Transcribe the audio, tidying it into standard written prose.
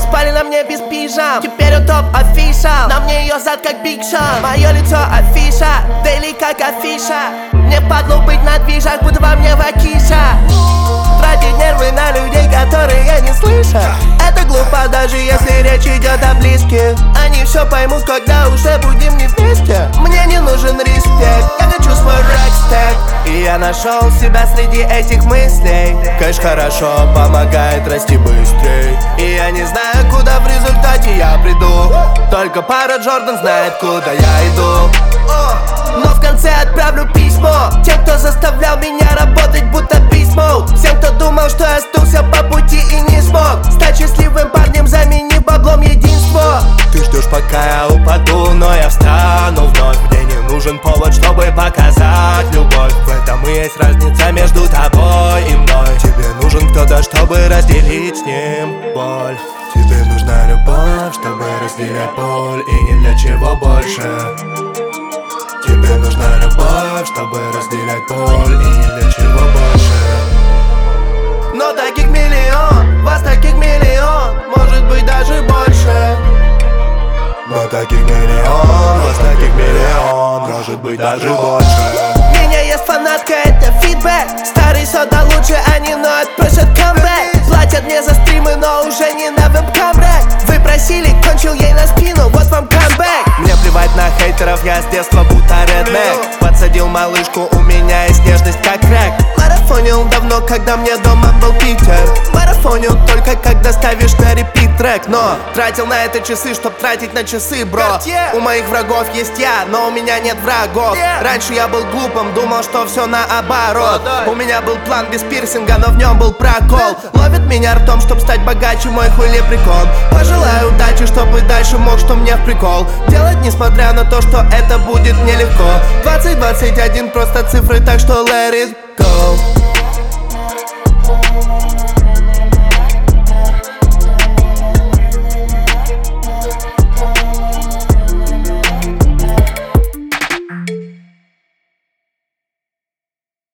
спали на мне без пижам. Теперь он топ-офишал, на мне ее зад как Биг Шон. Мое лицо афиша, дейли как афиша. Мне впадло быть на движах, будто во мне вакиша. Тратить нервы на людей, которые не слышат. Это глупо, даже если речь идет о близких. Они все поймут, когда уже будем не вместе. Мне не нужен респект, я хочу свой рэкстек. И я нашел себя среди этих мыслей. Кэш хорошо помогает расти быстрей. И я не знаю, куда в результате я приду. Только пара Джордан знает, куда я иду. Но в конце отправлю письмо тем, кто заставлял меня работать, будто письмо. Всем, кто думал, что я сдулся по пути и не смог стать счастливым парнем, заменив баблом единство. Ты ждешь, пока я упаду, но я встану вновь. Мне не нужен повод, чтобы показать любовь. В этом и есть разница между тобой и мной. Тебе нужен кто-то, чтобы разделить с ним боль. Тебе нужна любовь, чтобы разделять боль, и ни для чего больше. Тебе нужна любовь, чтобы разделять боль, и ни для чего больше. Но таких миллион, вас таких миллион, может быть даже больше. Но таких миллион, вас таких миллион, может быть даже больше. У меня есть фанатка, это фидбэк. Старый сода лучше, они ноют, просят камбэк. Платят мне за стримы, но уже не на веб-камбэк. Вы просили, кончил ей на спину, вот вам камбэк. Мне плевать на хейтеров, я с детства будто реднек. Подсадил малышку, у меня есть нежность как рэк. Марафонил давно, когда мне дома был Питер. Марафонил только когда ставишь на репит трек. Но тратил на это часы, чтоб тратить на часы, бро. У моих врагов есть я, но у меня нет врагов. Раньше я был глупым, думал, что все наоборот. У меня был план без пирсинга, но в нем был прокол. Ловит меня ртом, чтоб стать богаче, мой хули прикол. Пожелаю удачи, чтобы дальше мог, что мне в прикол делать, несмотря на то, что это будет нелегко. 2021 просто цифры, так что let it go.